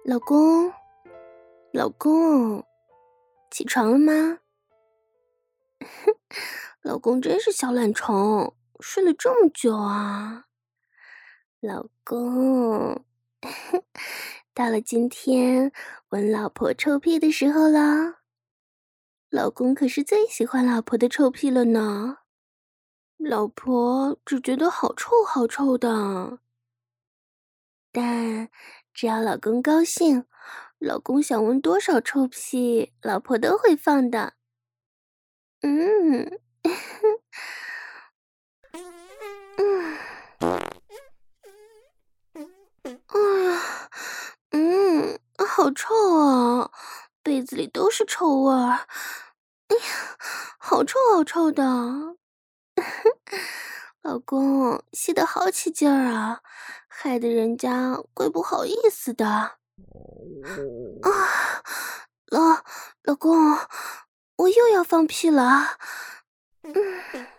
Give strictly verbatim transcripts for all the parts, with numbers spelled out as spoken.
老公，老公，起床了吗？老公真是小懒虫，睡了这么久啊。老公，到了今天闻老婆臭屁的时候了。老公可是最喜欢老婆的臭屁了呢。老婆只觉得好臭好臭的。但只要老公高兴，老公想闻多少臭屁，老婆都会放的。嗯，嗯，哎呀，嗯，好臭啊！被子里都是臭味儿。哎呀，好臭好臭的。老公吸得好起劲儿啊，害得人家怪不好意思的。啊，老老公，我又要放屁了。嗯，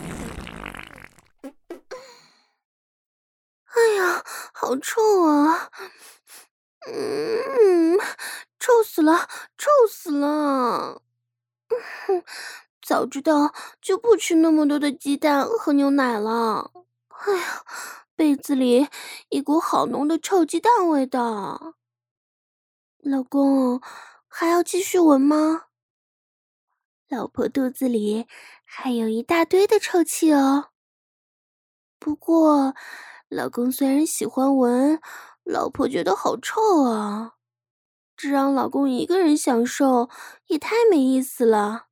哎呀，好臭啊！嗯，臭死了，臭死了！哼，早知道就不吃那么多的鸡蛋和牛奶了。哎呀，被子里一股好浓的臭鸡蛋味道。老公，还要继续闻吗？老婆肚子里还有一大堆的臭气哦。不过，老公虽然喜欢闻，老婆觉得好臭啊。只让老公一个人享受，也太没意思了。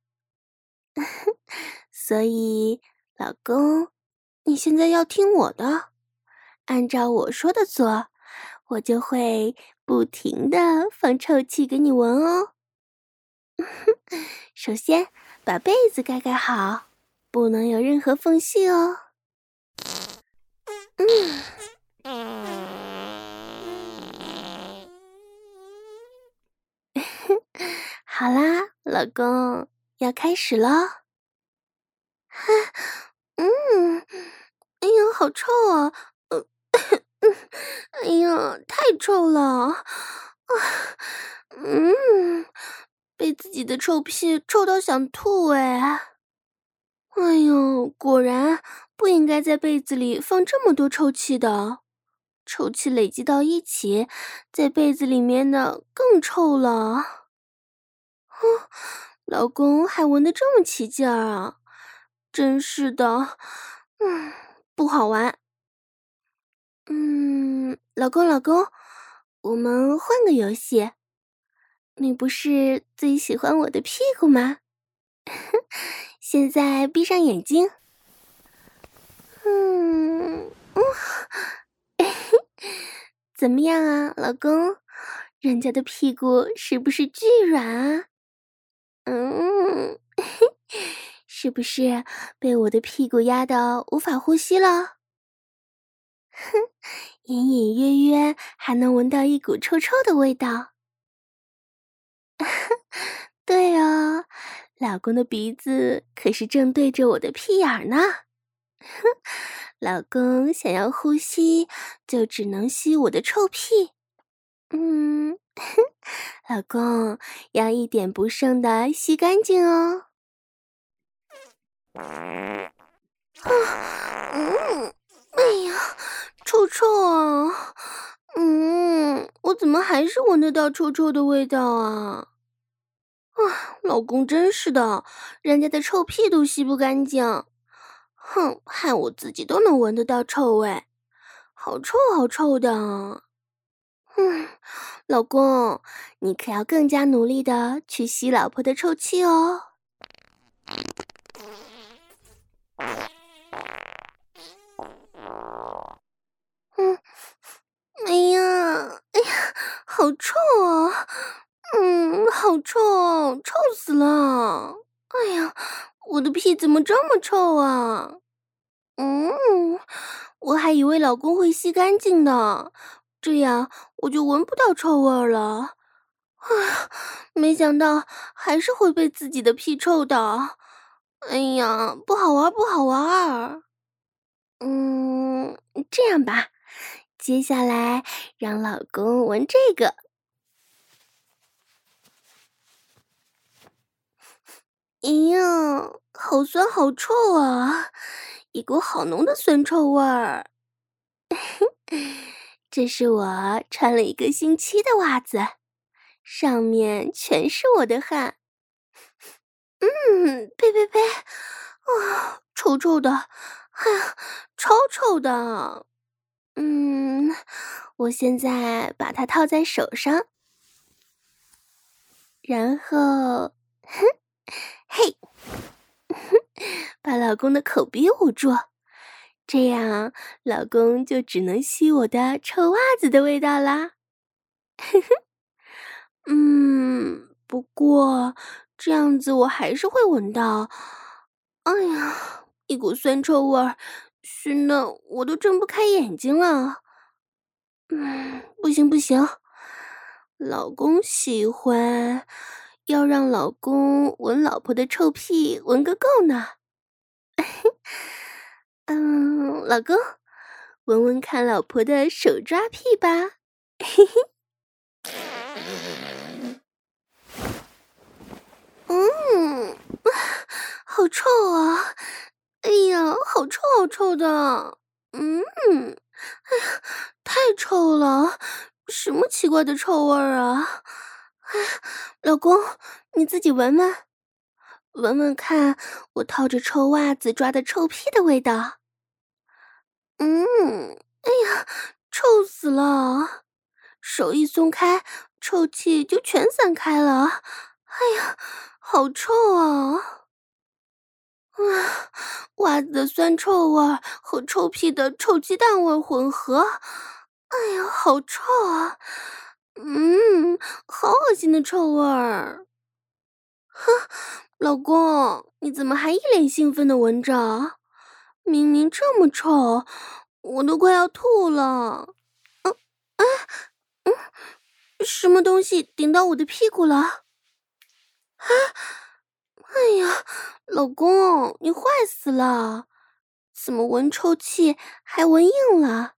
所以，老公，你现在要听我的，按照我说的做，我就会不停的放臭气给你闻哦。首先，把被子盖盖好，不能有任何缝隙哦。嗯。好啦，老公，要开始了。嗯，哎呀，好臭啊！呃，哎呀，太臭了！啊，嗯，被自己的臭屁臭到想吐哎！哎呦，果然不应该在被子里放这么多臭气的，臭气累积到一起，在被子里面的更臭了。哼，老公还闻得这么起劲儿啊！真是的，嗯，不好玩。嗯，老公老公，我们换个游戏。你不是最喜欢我的屁股吗？现在闭上眼睛。嗯嗯，怎么样啊，老公？人家的屁股是不是巨软啊？嗯，是不是被我的屁股压到无法呼吸了？哼，隐隐约约还能闻到一股臭臭的味道。对哦，老公的鼻子可是正对着我的屁眼儿呢。哼，老公想要呼吸，就只能吸我的臭屁。嗯，老公要一点不剩的吸干净哦。啊，嗯，哎呀，臭臭啊！嗯，我怎么还是闻得到臭臭的味道啊？啊，老公真是的，人家的臭屁都吸不干净，哼，害我自己都能闻得到臭味，好臭好臭的。嗯，老公，你可要更加努力的去吸老婆的臭气哦。嗯，哎呀，哎呀，好臭啊！嗯，好臭哦，臭死了！哎呀，我的屁怎么这么臭啊？嗯，我还以为老公会吸干净的，这样我就闻不到臭味儿了。哎呀，没想到还是会被自己的屁臭的。哎呀，不好玩，不好玩。嗯，这样吧，接下来让老公闻这个。 哎呀，好酸好臭啊！一股好浓的酸臭味儿。这是我穿了一个星期的袜子，上面全是我的汗。嗯，呸呸呸！啊，臭臭的，哎呀，超臭的。嗯，我现在把它套在手上，然后，哼，嘿，把老公的口鼻捂住，这样老公就只能吸我的臭袜子的味道啦。嗯，不过这样子我还是会闻到。哎呀，一股酸臭味儿，熏得我都睁不开眼睛了。嗯，不行不行，老公喜欢，要让老公闻老婆的臭屁闻个够呢。嗯，老公，闻闻看老婆的手抓屁吧。嘿嘿。嗯，好臭啊！哎呀，好臭好臭的。嗯，哎呀，太臭了，什么奇怪的臭味儿啊！哎呀，老公，你自己闻闻，闻闻看我套着臭袜子抓的臭屁的味道。嗯，哎呀，臭死了！手一松开，臭气就全散开了。哎呀，好臭啊！啊，袜子的酸臭味和臭屁的臭鸡蛋味混合，哎呀，好臭啊！嗯，好恶心的臭味儿。哼，老公，你怎么还一脸兴奋的闻着？明明这么臭，我都快要吐了。嗯，哎，嗯，什么东西顶到我的屁股了？啊！哎呀，老公，你坏死了！怎么闻臭气还闻硬了？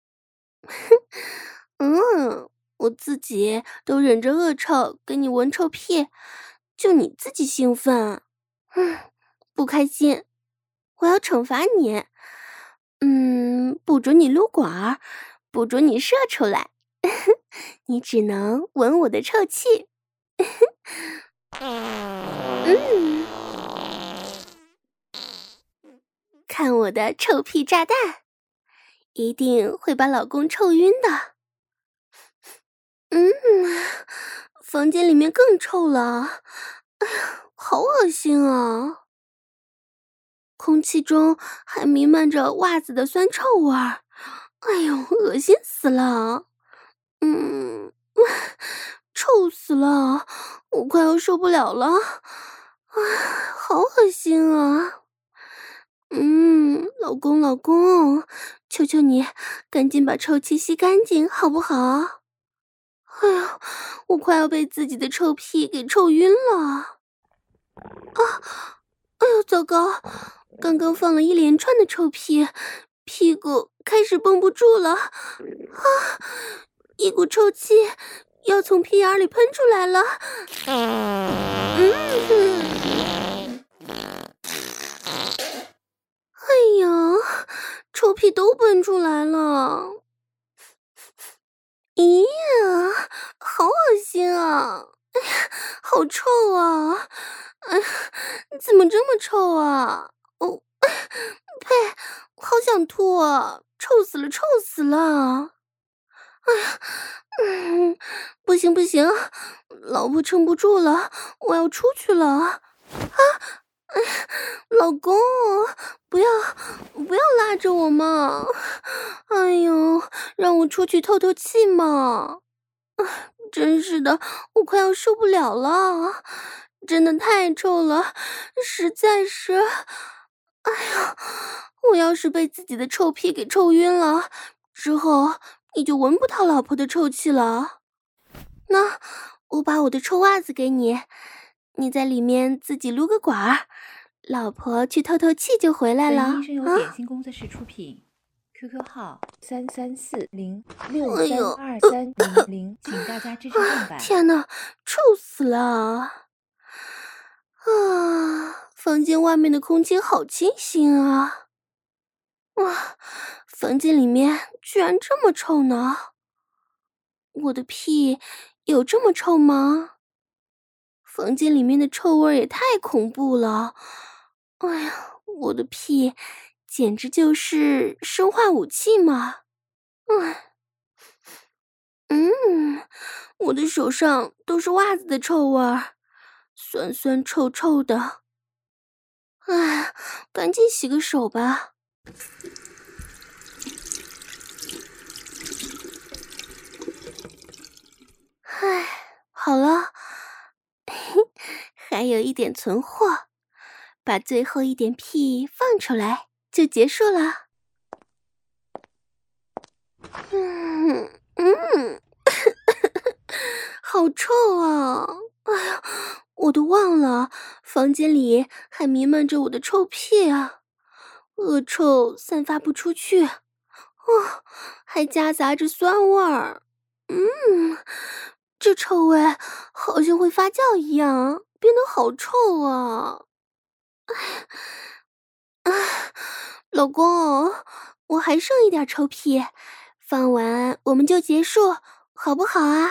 嗯，我自己都忍着恶臭给你闻臭屁，就你自己兴奋。嗯，不开心，我要惩罚你。嗯，不准你撸管儿，不准你射出来，你只能闻我的臭气。嗯，看我的臭屁炸弹，一定会把老公臭晕的。嗯，房间里面更臭了，哎呀，好恶心啊！空气中还弥漫着袜子的酸臭味儿，哎呦，恶心死了！嗯，臭死了，我快要受不了了，啊，好恶心啊！嗯，老公，老公，求求你，赶紧把臭气吸干净，好不好？哎呀，我快要被自己的臭屁给臭晕了！啊，哎呦，糟糕！刚刚放了一连串的臭屁，屁股开始绷不住了，啊，一股臭气要从屁眼里喷出来了。嗯，哎呀，臭屁都喷出来了！咦呀，好恶心啊！哎呀，好臭啊！哎呀，怎么这么臭啊？哦，呸！好想吐啊！臭死了，臭死了！哎呀，嗯，不行不行，老婆撑不住了，我要出去了！啊，哎呀，老公，不要不要拉着我嘛！哎呦，让我出去透透气嘛！真是的，我快要受不了了，真的太臭了，实在是，哎呀，我要是被自己的臭屁给臭晕了，之后你就闻不到老婆的臭气了。那我把我的臭袜子给你，你在里面自己撸个管儿，老婆去透透气就回来了。 本音声由点心工作室出品。Q Q 号三三四零六三二三零零，请大家支持正版。 天哪，臭死了！ 啊，房间外面的空气好清新啊！哇，房间里面居然这么臭呢！我的屁有这么臭吗？房间里面的臭味也太恐怖了！哎呀，我的屁简直就是生化武器嘛！哎，嗯，我的手上都是袜子的臭味儿，酸酸臭臭的。哎，赶紧洗个手吧。唉，好了，还有一点存货，把最后一点屁放出来就结束了。嗯嗯，好臭啊！哎呀，我都忘了房间里还弥漫着我的臭屁啊，恶臭散发不出去，哦，还夹杂着酸味儿。嗯，这臭味好像会发酵一样，变得好臭啊！啊，老公，我还剩一点臭屁，放完我们就结束，好不好啊？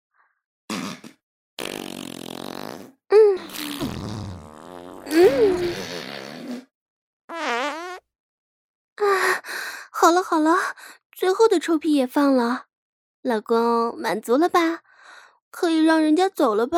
嗯嗯啊，好了好了，最后的臭屁也放了，老公满足了吧？可以让人家走了吧？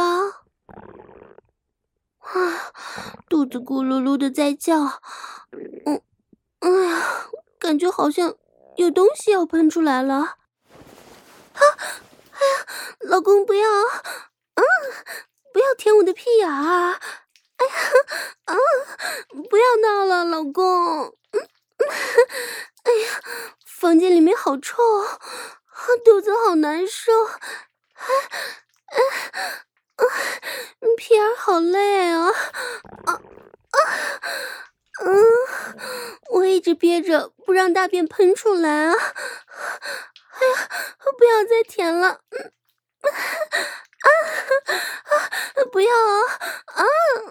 啊，肚子咕噜噜的在叫，嗯，哎呀，感觉好像有东西要喷出来了。啊，哎呀，老公不要，啊，不要舔我的屁眼啊！哎呀，啊，不要闹了，老公。嗯嗯，哎呀，房间里面好臭，肚子好难受，啊啊啊，屁眼好累啊！啊啊，嗯，我一直憋着不让大便喷出来啊！哎呀，不要再舔了，嗯啊啊，不要啊啊！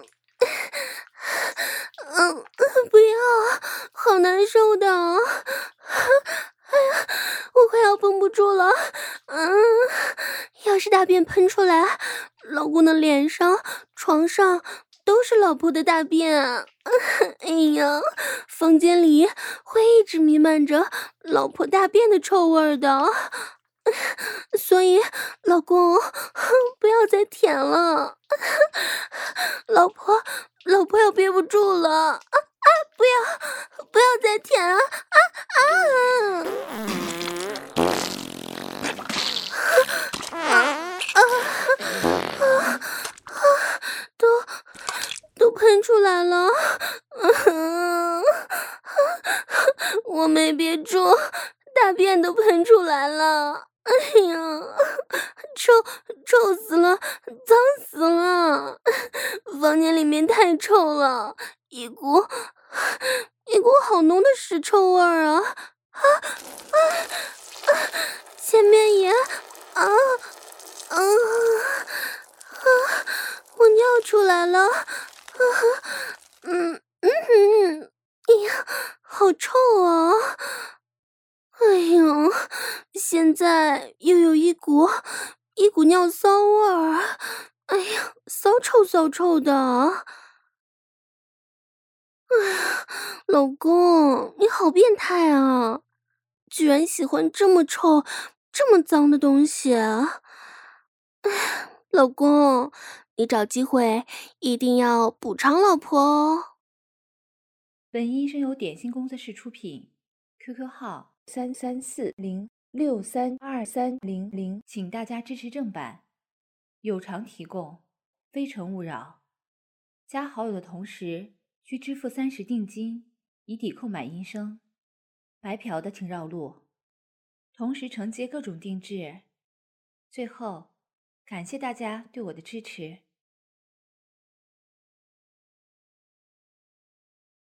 嗯，不要，好难受的，哎呀，我快要绷不住了。嗯，要是大便喷出来，老公的脸上、床上都是老婆的大便。哎呀，房间里会一直弥漫着老婆大便的臭味的。所以，老公，不要再舔了，老婆，老婆要憋不住了，啊啊！不要，不要再舔啊啊啊！啊啊啊啊！都都喷出来了，嗯，我没憋住，大便都喷出来了。哎呀，臭臭死了，脏死了！房间里面太臭了，一股一股好浓的屎臭味儿啊！啊啊啊！前面也啊啊啊！我尿出来了！啊嗯嗯嗯，哎呀，好臭啊！哎呦，现在又有一股一股尿骚味儿，哎呀，骚臭骚臭的。哎呀，老公，你好变态啊！居然喜欢这么臭、这么脏的东西啊！哎，老公，你找机会一定要补偿老婆哦。 本音声由点心工作室出品 ，Q Q 号三三四零六三二三零零，请大家支持正版，有偿提供，非诚勿扰。加好友的同时需支付三十定金，以抵扣买音声。白嫖的请绕路，同时承接各种定制。最后，感谢大家对我的支持。